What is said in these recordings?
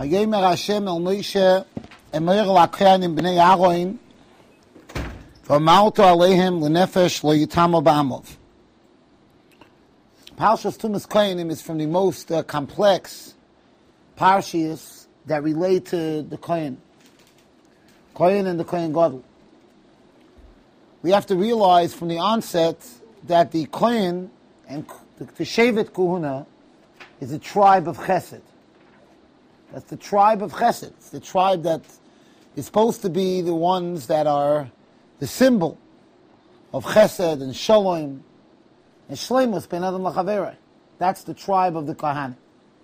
Vayemer Hashem el Moshe emer lakhanim bnei Aaron v'amarto aleihem lenefesh lo yitamo ba'amov. Parshas Tumas Kohanim is from the most complex parshas that relate to the Kohen and the Kohen Gadol. We have to realize from the onset that the Kohen and the Shevet Kuhuna is a tribe of Chesed. That's the tribe of Chesed. It's the tribe that is supposed to be the ones that are the symbol of Chesed and Shalom and Shleimus ben Adam Lachavera. That's the tribe of the Kohanim.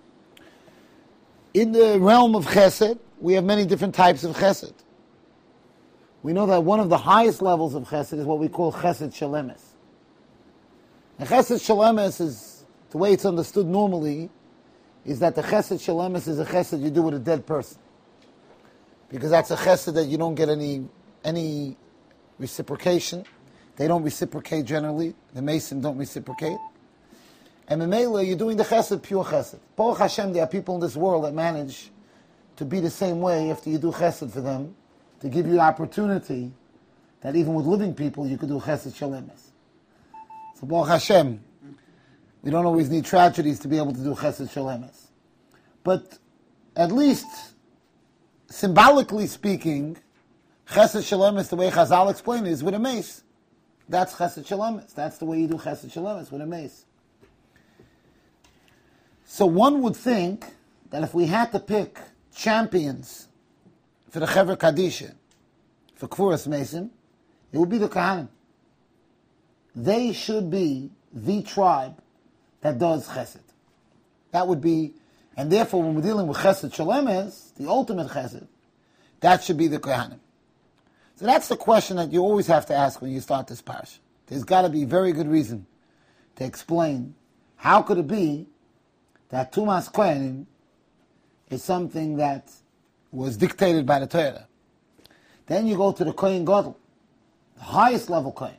In the realm of Chesed, we have many different types of Chesed. We know that one of the highest levels of Chesed is what we call Chesed Shalemes. And Chesed Shalemes is, the way it's understood normally, is that the Chesed Shalemes is a Chesed you do with a dead person. Because that's a Chesed that you don't get any reciprocation. They don't reciprocate generally. The Mason don't reciprocate. And Memela, you're doing the Chesed, pure Chesed. Baruch Hashem, there are people in this world that manage to be the same way after you do Chesed for them, to give you the opportunity that even with living people you could do Chesed Shalemes. So Baruch Hashem, we don't always need tragedies to be able to do Chesed Shalemes. But at least, symbolically speaking, Chesed Shalemes, the way Chazal explained it, is with a mace. That's Chesed Shalemes. That's the way you do Chesed Shalemes, with a mace. So one would think that if we had to pick champions for the Chevra Kadisha, for Kfuras Mason, it would be the Kohanim. They should be the tribe that does Chesed. That would be, and therefore when we're dealing with Chesed Shalemes, the ultimate Chesed, that should be the Kohanim. So that's the question that you always have to ask when you start this parsha. There's got to be very good reason to explain how could it be that Tumas Kohanim is something that was dictated by the Torah. Then you go to the Kohen Gadol, the highest level Kohen,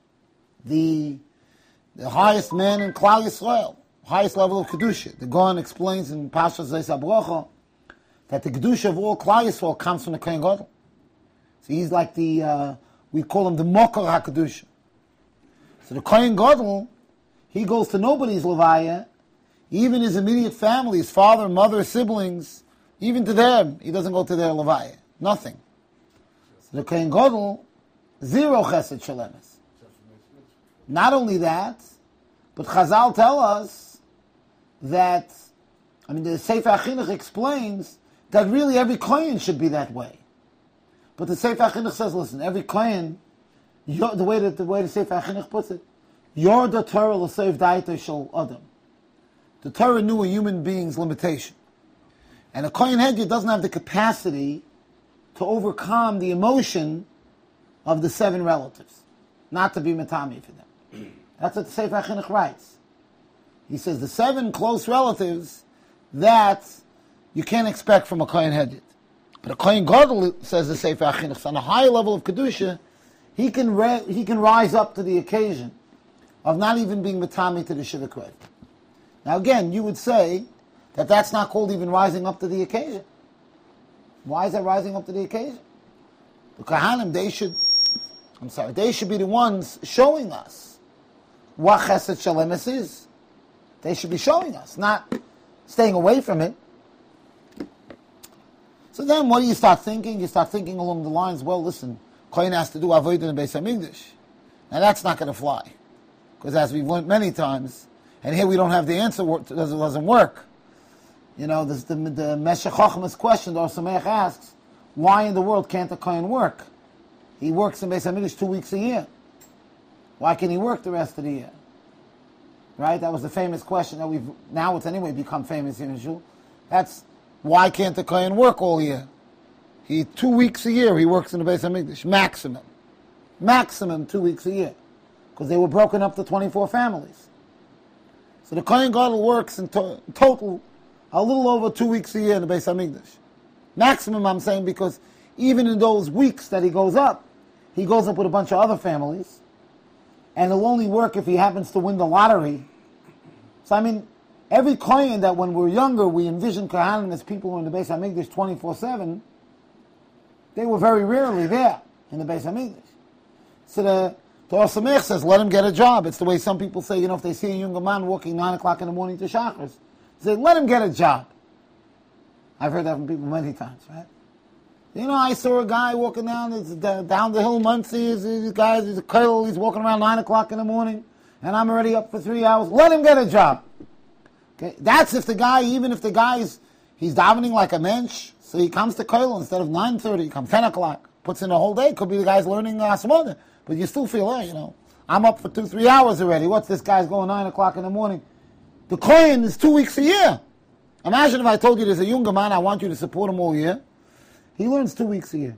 the highest man in Klal Yisrael, highest level of Kedusha. The Gaon explains in Parshas Zeis HaBrocha that the Kedusha of all Klal Yisrael comes from the Kohen Gadol. So he's like we call him the Mokar HaKedusha. So the Kohen Gadol, he goes to nobody's Levaya, even his immediate family, his father, mother, siblings, even to them, he doesn't go to their Levaya. Nothing. So the Kohen Gadol, zero Chesed Shalemes. Not only that, but Chazal tell us that, the Sefer HaChinuch explains that really every Kohen should be that way. But the Sefer HaChinuch says, listen, every Kohen, the way the Sefer HaChinuch puts it, you're the Torah l'seif daita shel Adam. The Torah knew a human being's limitation. And a Kohen Hedya doesn't have the capacity to overcome the emotion of the 7 relatives, not to be matami for them. That's what the Sefer HaChinuch writes. He says the 7 close relatives that you can't expect from a Kohen Hedya. But a Kohen Gadol, says the Sefer HaChinuch, on a higher level of Kedusha, he can rise up to the occasion of not even being matami to the Shiva Krev. Now again, you would say that that's not called even rising up to the occasion. Why is that rising up to the occasion? The Kohanim, they should be the ones showing us what Chesed Shalemes is. They should be showing us, not staying away from it. So then what do you start thinking? You start thinking along the lines, well, listen, Kohen has to do Avodah in the Beis HaMikdash. Now that's not going to fly. Because as we've learned many times, and here we don't have the answer, it doesn't work. The Meshech Chochmah's question, the Or Sameach asks, why in the world can't a Kohen work? He works in Beis HaMikdash 2 weeks a year. Why can he work the rest of the year? Right? That was the famous question that now it's anyway become famous here in Shul. That's, why can't the Kohen work all year? 2 weeks a year he works in the Beis HaMikdash, maximum. Maximum 2 weeks a year. Because they were broken up to 24 families. So the Kohen Gadol works in total a little over 2 weeks a year in the Beis HaMikdash. Maximum, I'm saying, because even in those weeks that he goes up with a bunch of other families, and he'll only work if he happens to win the lottery. So Every Kohen that when we're younger, we envision Kohanim as people who are in the Beis HaMikdash 24/7, they were very rarely there in the Beis HaMikdash. So the Torah Samech says, let him get a job. It's the way some people say, if they see a younger man walking 9 o'clock in the morning to Shachris, they say, let him get a job. I've heard that from people many times, right? I saw a guy walking down the hill, Muncie, he's a kollel, he's walking around 9 o'clock in the morning, and I'm already up for 3 hours. Let him get a job. Okay, that's if the guy, even if the guy's, he's davening like a mensch, so he comes to kollel instead of 9:30, he comes 10 o'clock, puts in a whole day. Could be the guy's learning Asmoda, but you still feel, I'm up for 2-3 hours already. What's this guy's going 9 o'clock in the morning? The Kohen is 2 weeks a year. Imagine if I told you there's a younger man, I want you to support him all year. He learns 2 weeks a year.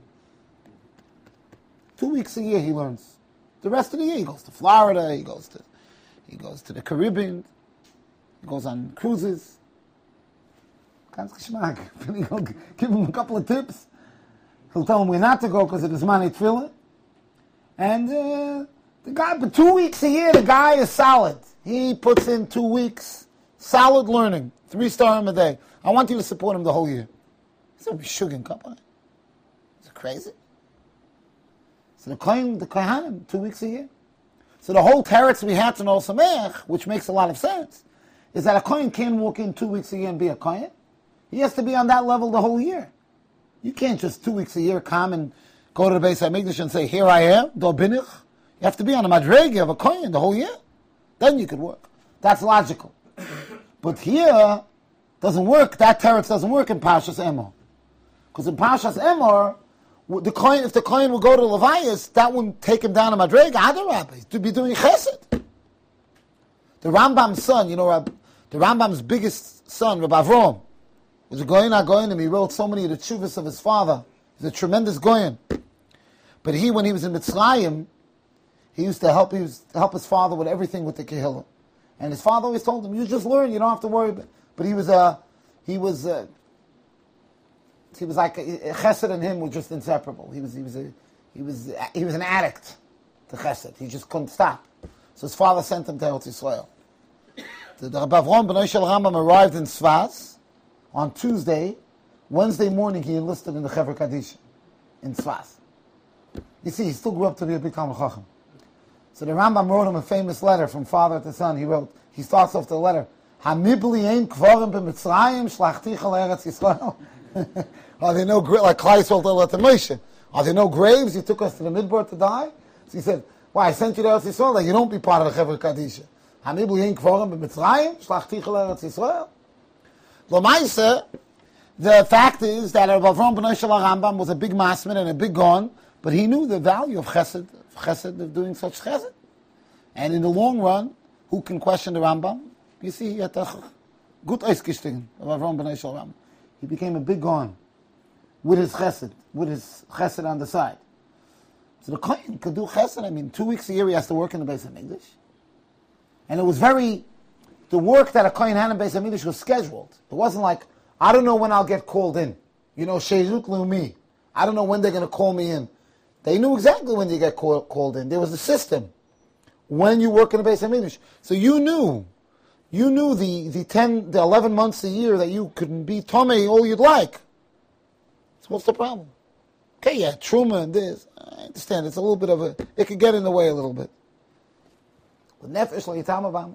2 weeks a year he learns. The rest of the year he goes to Florida, he goes to the Caribbean, he goes on cruises. Ganz geschmack. Give him a couple of tips. He'll tell him where not to go because of his money tefillah. And the guy, but 2 weeks a year, the guy is solid. He puts in 2 weeks, solid learning, 3 starim a day. I want you to support him the whole year. He's going to be shugging kappa. Is it crazy? So the Kohanim, 2 weeks a year. So the whole teretz we had to know Sameach, which makes a lot of sense, is that a Kohen can't walk in 2 weeks a year and be a Kohen. He has to be on that level the whole year. You can't just 2 weeks a year come and go to the Beis HaMikdash and say, here I am, do binich. You have to be on a madrega of a Kohen the whole year. Then you could work. That's logical. But here, doesn't work. That teretz doesn't work in Parshas Emor. Because in Parshas Emor, if the Kohen would go to Levias, that wouldn't take him down a madrega. Adarabah, to be doing chesed. The Rambam's son, the Rambam's biggest son, Rabbi Avrom, was a Goyen HaGoyenim. He wrote so many of the tshuvas of his father. He's a tremendous Goyen. But when he was in Mitzrayim, he used to help his father with everything with the Kehillah. And his father always told him, you just learn, you don't have to worry. But he was like, Chesed and him were just inseparable. He was an addict to Chesed. He just couldn't stop. So his father sent him to Eretz Yisrael. The Rabbi Avrom B'nai Shel Rambam arrived in Tzfaz on Tuesday. Wednesday morning he enlisted in the Chevra Kadisha in Tzfaz. You see, he still grew up to be a big Talmid Chacham. So the Rambam wrote him a famous letter from father to son. He starts off the letter, Hamibli ein kvarim b'Mitzrayim shlachticha l'Eretz Yisrael. Are there no graves, like Klai Yisrael told to Moshe, are there no graves? You took us to the Midbar to die? So he said, why, I sent you to Eretz Yisrael, that you don't be part of the Chevra Kadisha. Hamibli ein kvarim b'Mitzrayim shlachticha l'Eretz Yisrael. L'maisa, the fact is that Rabbi Avram B'nai Shel Rambam was a big masmid and a big gon, but he knew the value of chesed of doing such chesed. And in the long run, who can question the Rambam? You see, he had a good eisgestiegen of Avram B'nai Shel Rambam. He became a big gon with his chesed on the side. So the Kohen could do chesed. 2 weeks a year he has to work in the Beis HaMikdash. And it was the work that a Kohen had in Beis HaMikdash was scheduled. It wasn't like, I don't know when I'll get called in. Sheirut Leumi. I don't know when they're going to call me in. They knew exactly when you get called in. There was a system when you work in the Beis HaMikdash. So you knew the 11 months a year that you could be Tomei all you'd like. So what's the problem? Okay, yeah, Truma and this. I understand. It's a little bit it could get in the way a little bit. With Nefesh L'Yitam.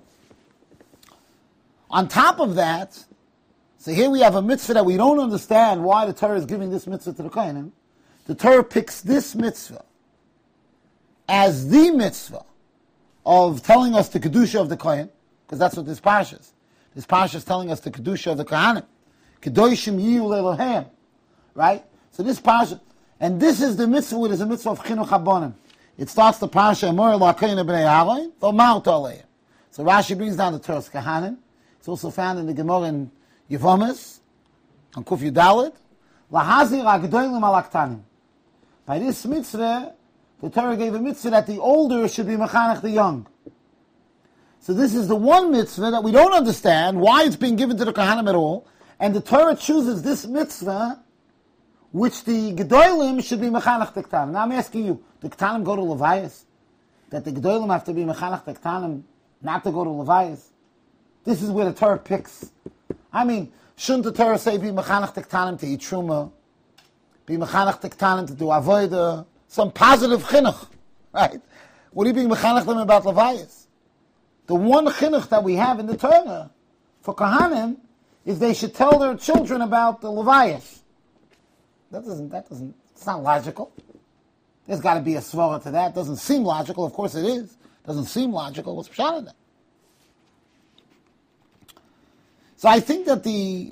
On top of that, so here we have a mitzvah that we don't understand why the Torah is giving this mitzvah to the Kohanim. The Torah picks this mitzvah as the mitzvah of telling us the Kedusha of the Kohen, because that's what this parsha is. This parsha is telling us the Kedusha of the Kohanim. Kedoshim yiyu le'Elohem. Right? So this parsha, and this is the mitzvah, which is a mitzvah of Chinuch HaBonim. It starts the parsha, Emor Elokeinu b'nei Aaron, v'Omartu aleim. So Rashi brings down the Torah's Kohanim. It's also found in the Gemara in Yevomis, on Kuf Yudalit. Lahazir ha'gedolim al ha'ktanim. By this mitzvah, the Torah gave a mitzvah that the older should be mechanech the young. So this is the one mitzvah that we don't understand why it's being given to the Kohanim at all, and the Torah chooses this mitzvah, which the gedolim should be mechanech the ktanim. Now I'm asking you, the ktanim go to Levias? That the gedolim have to be mechanech the ktanim, not to go to Levias? This is where the Torah picks. I mean, shouldn't the Torah say, be mechanech tektanim to eat truma, be mechanech tektanim to do avodah, some positive chinuch, right? What are you being mechanech them about levayas? The one chinuch that we have in the Torah for Kohanim is they should tell their children about the levayas. It's not logical. There's got to be a svara to that. It doesn't seem logical. Of course it is. It doesn't seem logical. What's pshat in that? So I think that the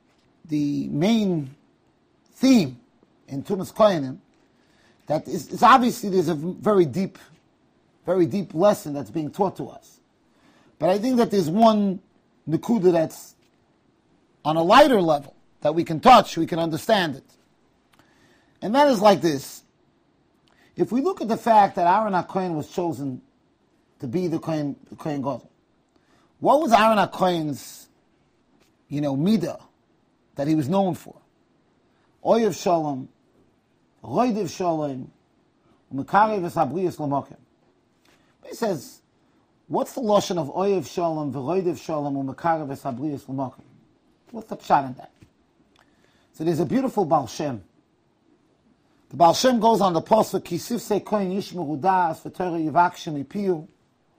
main theme in Tumas Kohanim, that is obviously there's a very deep lesson that's being taught to us. But I think that there's one nekuda that's on a lighter level that we can touch, we can understand it. And that is like this. If we look at the fact that Aaron HaKohen was chosen to be the Kohen Gadol, what was Aaron HaKohen's, midah that he was known for? Oyev Shalom, Roidev Shalom, Mekarev Esabriyas Lamokim. He says, what's the lashon of Oyev Shalom, V'Roidev Shalom, Mekarev Esabriyas Lamokim? What's the pshat in that? So there's a beautiful Baal Shem. The Baal Shem goes on the pasuk, Kisif se kohen yishmeru das, v'Torah yivakshim ipiyu,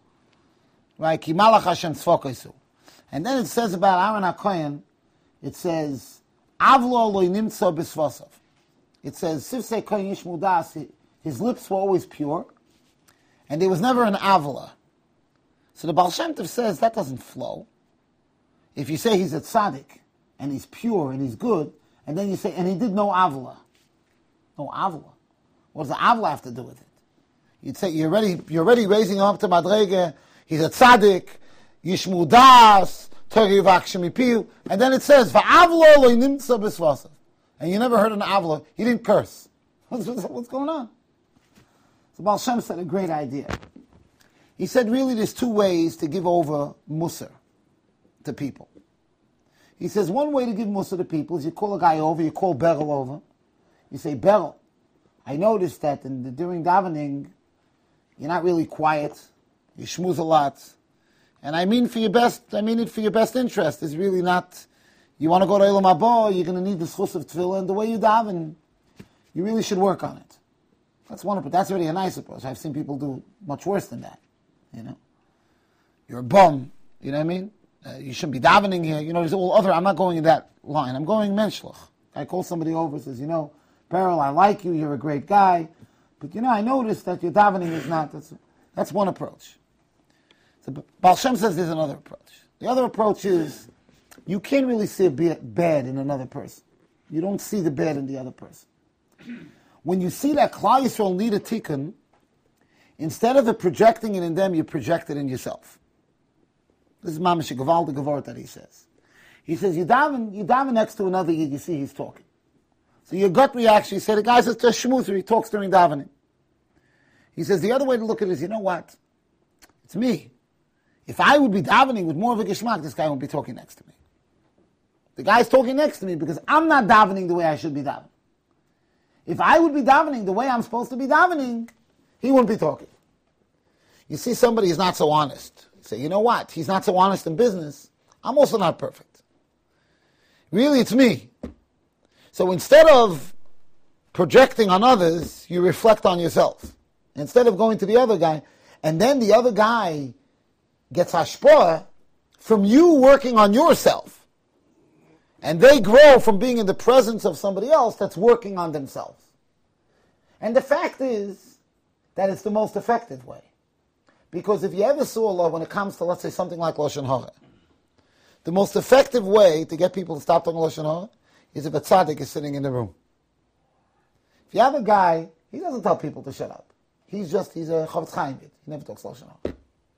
right? Ki malach Hashem tzvokaisu. And then it says about Aaron HaKohen, it says, Avlo lo nimtza b'svosov. It says, Sif se kohen yishmeru das, his lips were always pure, and there was never an avla. So the Baal Shem Tov says that doesn't flow. If you say he's a tzaddik, and he's pure, and he's good, and then you say, and he did no avla. No avla. What does the avla have to do with it? You'd say you're already raising him up to madrege. He's a tzaddik, yishmu das, Torah yivakshim ipiyu, and then it says va'avlo lo nimtza b'svasav. And you never heard an avla. He didn't curse. What's going on? So Baal Shem said a great idea. He said really there's two ways to give over musar to people. He says one way to give musar to people is you call a guy over, you call Beryl over. You say, Beryl, I noticed that during davening, you're not really quiet. You schmooze a lot. And I mean it for your best interest. It's really not, you want to go to Elam Haba, you're going to need the schus of tefillah, and the way you daven, you really should work on it. That's one approach. That's already a nice approach. I've seen people do much worse than that. You're a bum. You know what I mean? You shouldn't be davening here. There's all other, I'm not going in that line. I'm going menschlich. I call somebody over and says, Beryl, I like you, you're a great guy, but I noticed that your davening is not, that's one approach. So Baal Shem says there's another approach. The other approach is, you can't really see a bad in another person. You don't see the bad in the other person. When you see that Klal Yisrael need a tikkun, instead of projecting it in them, you project it in yourself. This is Mamash Gavaldi Gavort that he says. He says, you daven next to another Yid, you see he's talking. So your gut reaction, you say, the guy's just a schmoozer, he talks during davening. He says, the other way to look at it is, you know what? It's me. If I would be davening with more of a geschmack, this guy won't be talking next to me. The guy's talking next to me because I'm not davening the way I should be davening. If I would be davening the way I'm supposed to be davening, he wouldn't be talking. You see somebody is not so honest. You say, you know what? He's not so honest in business. I'm also not perfect. Really, it's me. So instead of projecting on others, you reflect on yourself. Instead of going to the other guy, and then the other guy gets hashpah from you working on yourself. And they grow from being in the presence of somebody else that's working on themselves. And the fact is that it's the most effective way. Because if you ever saw Allah when it comes to, let's say, something like Lashon Hara, the most effective way to get people to stop talking Lashon Hara is if a tzaddik is sitting in the room. If you have a guy, he doesn't tell people to shut up. He's a Chavetz Chaim. He never talks Lashon Hara.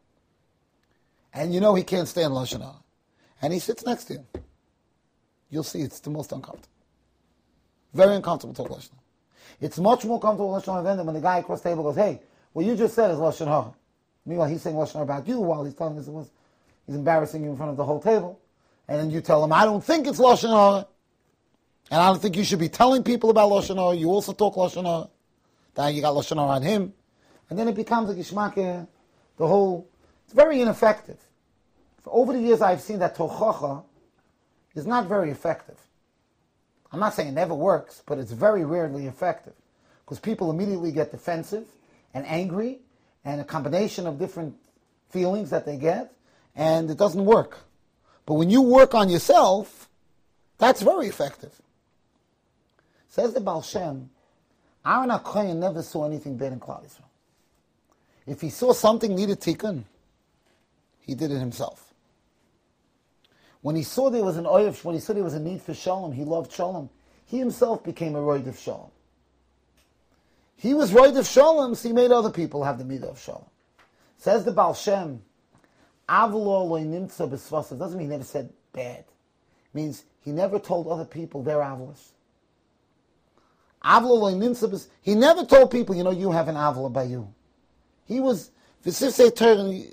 And he can't stand Lashon Hara. And he sits next to him. You'll see it's the most uncomfortable. Very uncomfortable to talk Lashon Hara. It's much more comfortable Lashon Hara than when the guy across the table goes, hey, what you just said is Lashon Hara. Meanwhile, he's saying Lashon Hara about you while he's telling us he's embarrassing you in front of the whole table. And then you tell him, I don't think it's Lashon Hara. And I don't think you should be telling people about Lashon Hara. You also talk Lashon Hara. Then you got Lashon Hara on him. And then it becomes a gishmak, it's very ineffective. Over the years, I've seen that tochacha is not very effective. I'm not saying it never works, but it's very rarely effective. Because people immediately get defensive and angry, and a combination of different feelings that they get, and it doesn't work. But when you work on yourself, that's very effective. Says the Baal Shem, Aaron HaKohen never saw anything bad in Klal Yisrael. If he saw something needed tikkun, he did it himself. When he saw there was an oyev, when he saw there was a need for shalom, he loved shalom. He himself became a roid of shalom. He was roid of shalom, so he made other people have the midah of shalom. Says the Baal Shem, Avlo lo nimtza b'svasav, doesn't mean he never said bad. It means he never told other people their avlos. Avlo lo nimtza b'svasav, he never told people, you have an avla by you. He was, everything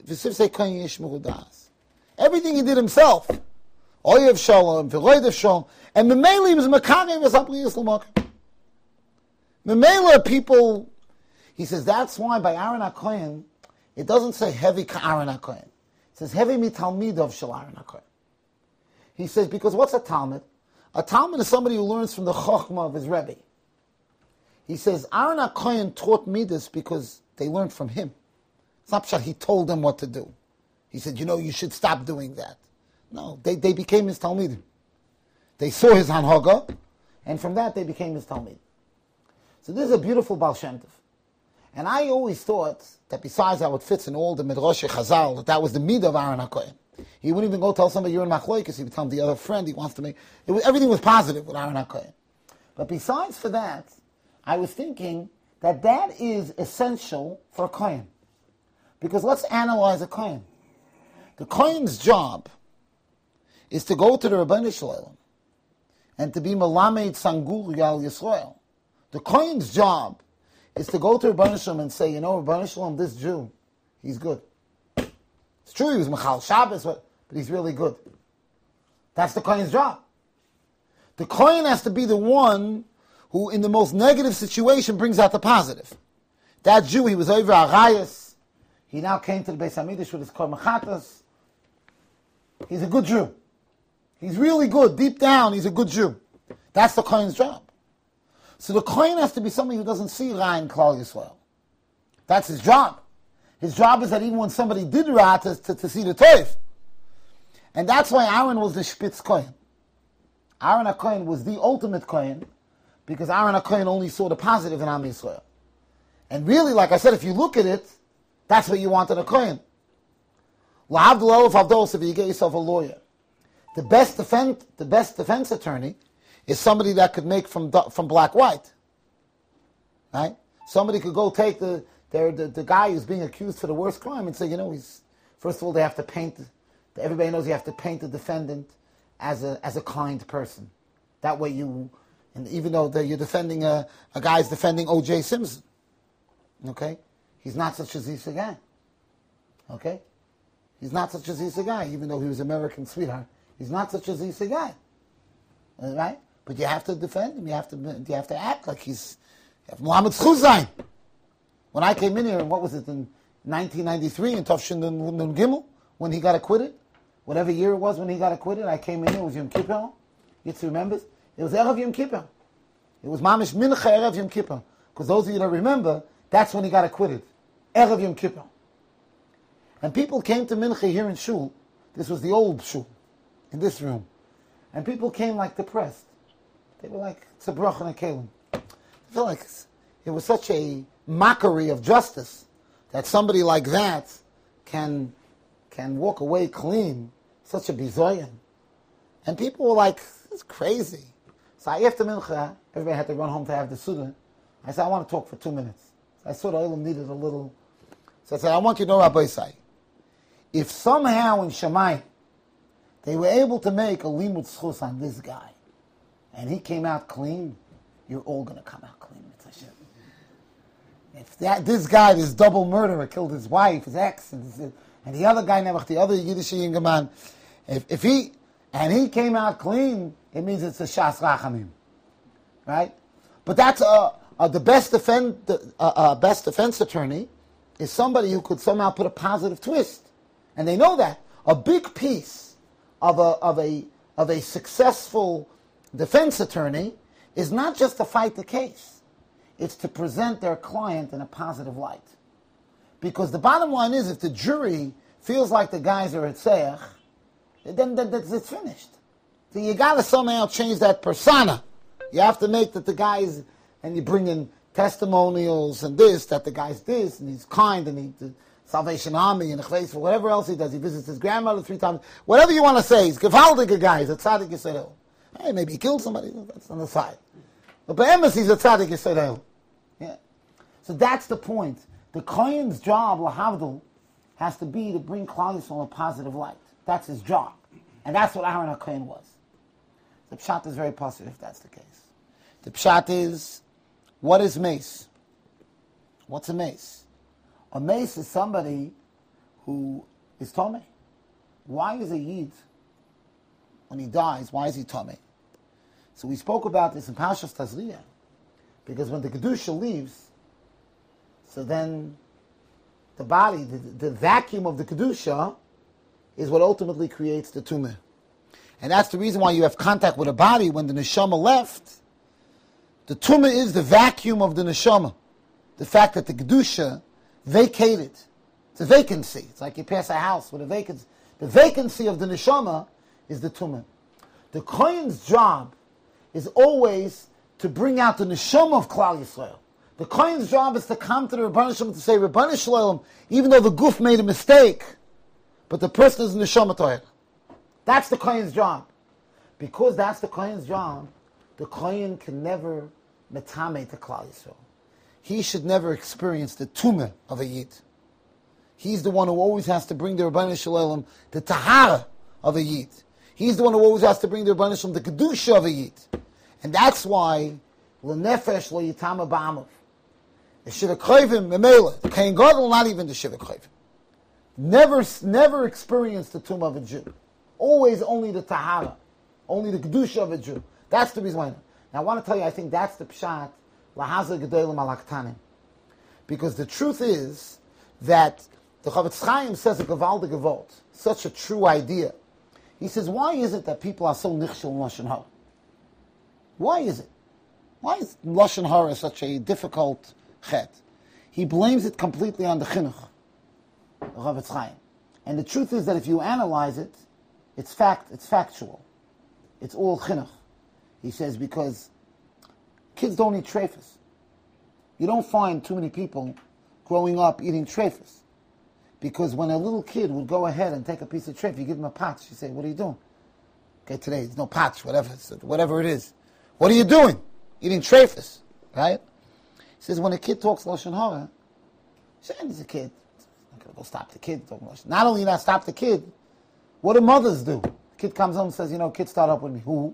he did himself. Oyev shalom, v'roid of shalom, and Memele was makarim v'sapli yislamok. Memele people, he says, that's why by Aaron HaKohen, it doesn't say heavy ka Aaron HaKohen. It says heavy mitalmid of shel Aaron HaKohen. He says, because what's a Talmud? A Talmud is somebody who learns from the Chochmah of his Rebbe. He says, Aaron HaKohen taught Midas because they learned from him. It's not that he told them what to do. He said, you should stop doing that. No, they became his Talmidim. They saw his Hanhaga, and from that they became his Talmid. So this is a beautiful Baal Shem Tov. And I always thought that besides how it fits in all the Midrash Chazal, that was the Midah of Aaron HaKohen. He wouldn't even go tell somebody you're in Machloikis. He would tell him the other friend he wants to make. Everything was positive with Aaron HaKohen. But besides for that, I was thinking that is essential for a Kohen. Because let's analyze a Kohen. The Kohen's job is to go to the Rebbeinu Shalom and to be Melamed Sangur Yal Yisrael. The Kohen's job is to go to Rebbeinu Shalom and say, Rebbeinu Shalom, this Jew, he's good. It's true he was Mechal Shabbos, but he's really good. That's the Kohen's job. The Kohen has to be the one who, in the most negative situation, brings out the positive. That Jew, he was over Arayas. He now came to the Beis HaMikdash with his Kol Mechatas. He's a good Jew. He's really good. Deep down, he's a good Jew. That's the Kohen's job. So the Kohen has to be somebody who doesn't see Ra in Klal Yisrael. That's his job. His job is that even when somebody did Ra, to see the Toif. And that's why Aaron was the Spitz Kohen. Aaron HaKohen was the ultimate Kohen, because Aaron HaKohen only saw the positive in Am Yisrael. And really, like I said, if you look at it, that's what you want in a Kohen. L'havdil elef havdos, if you get yourself a lawyer. The best defense attorney is somebody that could make from black white. Right? Somebody could go take the guy who's being accused for the worst crime and say, he's, first of all, they have to paint, everybody knows you have to paint the defendant as a kind person. That way and even though you're defending a guy's defending O.J. Simpson, okay? He's not such a Zisa guy, okay? He's not such a Zisa guy, even though he was American sweetheart. He's not such a Zisa guy, right? But you have to defend him. You have to act like he's Muhammad Chuzain. When I came in here, what was it, in 1993 in Tafshin Nun Gimel, when he got acquitted, whatever year it was when he got acquitted, I came in here, it was Yom Kippur. Yitz remembers? It was Erev Yom Kippur. It was Mamish Mincha Erev Yom Kippur. Because those of you that remember, that's when he got acquitted. Erev Yom Kippur. And people came to Mincha here in Shul. This was the old Shul, in this room. And people came like depressed. They were like, it's a brach and a kelim. I feel like it was such a mockery of justice that somebody like that can walk away clean. Such a bizoyan. And people were like, it's crazy. So after Mincha, everybody had to run home to have the Suda. I said, I want to talk for 2 minutes. So I saw the Olam needed a little. So I said, I want you to know, Rabbi Isai, if somehow in Shammai they were able to make a limud schus on this guy, and he came out clean, you're all going to come out clean. If this guy, this double murderer, killed his wife, his ex, and the other guy, the other Yiddish Yingaman, if he came out clean, it means it's a Shas Rachamim, right? But that's the best defense attorney is somebody who could somehow put a positive twist, and they know that. A big piece of a successful defense attorney is not just to fight the case. It's to present their client in a positive light. Because the bottom line is, if the jury feels like the guys are at Seach, then it's finished. So you got to somehow change that persona. You have to make that the guys, and you bring in testimonials and this, that the guy's this, and he's kind, and the Salvation Army, and whatever else he does. He visits his grandmother 3 times. Whatever you want to say, he's a gewaldige guy. He's a tzaddik Yisrael. Hey, maybe he killed somebody. That's on the side. But by emes, he's a tzaddik Yisrael. Yeah. So that's the point. The Kohen's job, lahavdil, has to be to bring Klal Yisrael a positive light. That's his job. And that's what Aaron HaKohen was. The pshat is very positive if that's the case. The pshat is, what is mace? What's a mace? A mace is somebody who is Tomei. Why is a Yid, when he dies, why is he Tomei? So we spoke about this in Parshas Tazria. Because when the Kedusha leaves, so then the body, the vacuum of the Kedusha, is what ultimately creates the tumah. And that's the reason why you have contact with a body when the neshama left. The tumah is the vacuum of the neshama. The fact that the kedusha vacated. It's a vacancy. It's like you pass a house with a vacancy. The vacancy of the neshama is the tumah. The Kohen's job is always to bring out the neshama of Klal Yisrael. The Kohen's job is to come to the Rebbeinu Shalom to say, Rebbeinu Shalom, even though the guf made a mistake, but the person is neshama toher. That's the Kohen's job. Because that's the Kohen's job, the Kohen can never metame to Klal Yisrael. He should never experience the tumah of a Yid. He's the one who always has to bring the Rebbeinu Shalom, the tahara of a Yid. He's the one who always has to bring the Rebbeinu Shalom, the kedusha of a Yid. And that's why, l'nefesh lo yitama ba'amav. The Shivah Koivim, memela, the Kohen Gadol, not even the Shivah Koivim. Never experienced the tumah of a Jew. Always only the tahara, only the kedusha of a Jew. That's the reason why. Now I want to tell you, I think that's the pshat lahaza gedolim alaktanim, because the truth is that the Chavetz Chaim says a gevaldige gevalt, such a true idea. He says, why is it that people are so nichshel in lashon hara? Why is it? Why is lashon hara such a difficult chet? He blames it completely on the chinuch, the Chavetz Chaim. And the truth is that if you analyze it, it's factual. It's all chinuch. He says because kids don't eat treifas. You don't find too many people growing up eating treifas. Because when a little kid would go ahead and take a piece of treif, you give him a patch. You say, what are you doing? Okay, today, there's no patch, whatever it is. What are you doing? Eating treifas, right? He says when a kid talks lashon hara, he's a kid. I'm not going to go stop the kid talking lashon. Not only not stop the kid, what do mothers do? The kid comes home and says, kid start up with me. Who?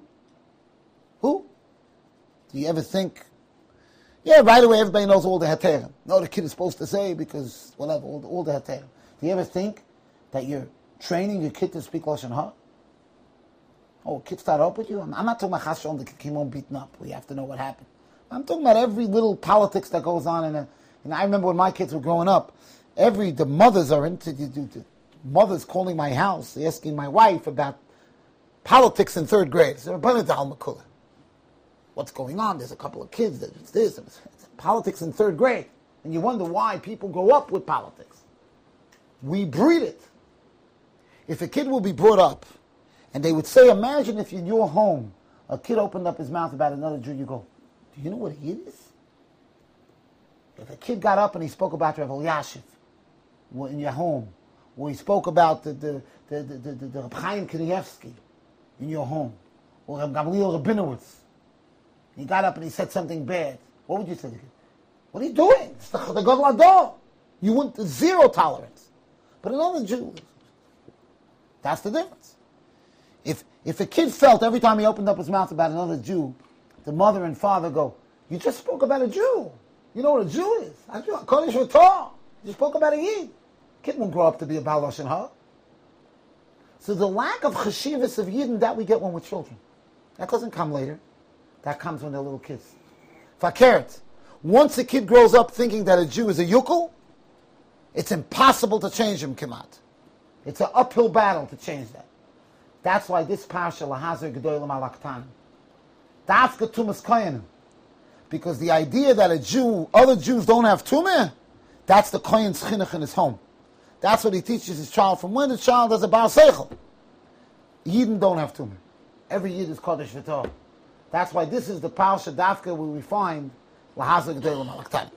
Do you ever think, right away everybody knows all the heterim. No, the kid is supposed to say because whatever, all the heterim. Do you ever think that you're training your kid to speak lashon hara? Oh, kid start up with you? I'm not talking about chas the kid came home beaten up. We have to know what happened. I'm talking about every little politics that goes on and I remember when my kids were growing up, the mothers are into mothers calling my house, asking my wife about politics in 3rd grade. So, what's going on? There's a couple of kids. It's this. It's politics in 3rd grade. And you wonder why people grow up with politics. We breed it. If a kid will be brought up, and they would say, imagine if in your home, a kid opened up his mouth about another Jew, you go, do you know what a Yid is? If a kid got up and he spoke about Rav Elyashiv in your home, or he spoke about the Reb Chaim Kanievsky in your home, or Reb Gamliel Rabinowitz, he got up and he said something bad, what would you say? What are you doing? It's the Gadol Ador. You want zero tolerance. But another Jew, that's the difference. If a kid felt every time he opened up his mouth about another Jew, the mother and father go, you just spoke about a Jew. You know what a Jew is? Kodesh V'Torah. You spoke about a Yid. Kid won't grow up to be a Baal Lashon Hara. So the lack of cheshivas of Yidden, that we get when we're children. That doesn't come later. That comes when they're little kids. Fakert. Once a kid grows up thinking that a Jew is a yukul, it's impossible to change him, Kimat. It's an uphill battle to change that. That's why this parsha Lahazir Gedolim Alaktan. Dafka Tumas Koyanim. Because the idea that other Jews don't have tumah, that's the Koyan's chinuch in his home. That's what he teaches his child from when the child has a Baal Seichel. Yidden don't have tumah. Every Yid is Kodesh V'Torah. That's why this is the parsha Dafka where we find Lahazir Gedolim Alaktan.